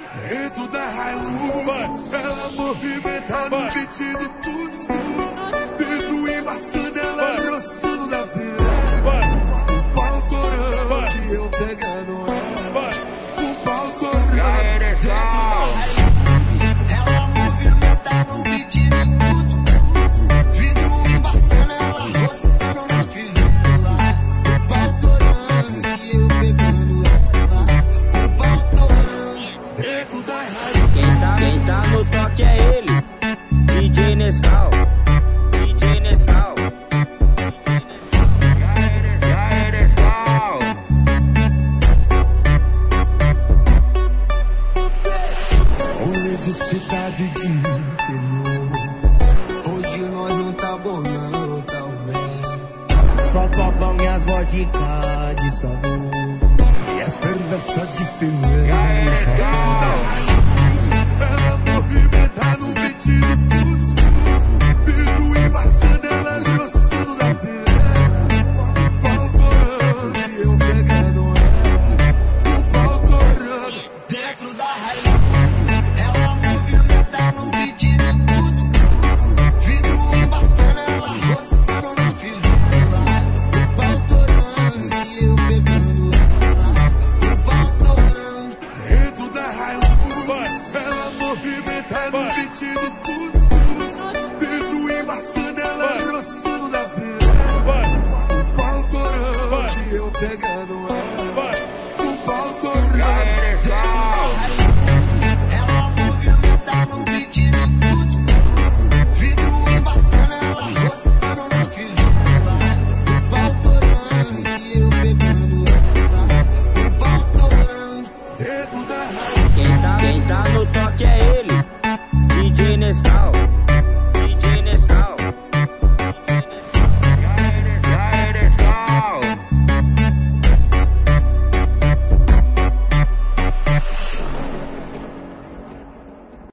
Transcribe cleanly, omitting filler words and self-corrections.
Dentro da Hilux, ela movimenta no beat do tuts, tuts. Vidro embaçando, ela roçando na vela. O pau torando e eu pegando ela. O pau torando dentro da Hilux, ela movimenta no beat do tuts, tuts. Vidro embaçando, ela roçando na vela. O pau torando e eu pegando ela. O pau torando dentro da Hilux. Quem tá no toque é ele, DJ Nescau, DJ Nescau. Já é Nescau. Rolê de cidade de interior. Hoje nós não tá bom não, tá bem. Só copão e as vodka de sabor E as perversas de firmeza. Ela movimenta no beat do tuts, tuts. Vidro embaçando, ela roçando na vela. O pau torando e eu pegando ela. O pau torando dentro da Hilux. Ela movimenta no beat do tuts, tuts. Vidro embaçando, ela roçando na vela. O pau torando e eu pegando ela. O pau torando dentro da Hilux. Ela movimenta no beat do tuts, tuts. Vidro embaçando, ela roçando na vela. O pau torando e eu pegando ela. O pau torando dentro da Hilux. Ela movimenta no beat do tuts, tuts. Vidro embaçando, ela roçando na vela. O pau torando e eu pegando ela. O pau torando dentro da Hilux. Quem tá no toque é ele, DJ Nescau, DJ Nescau.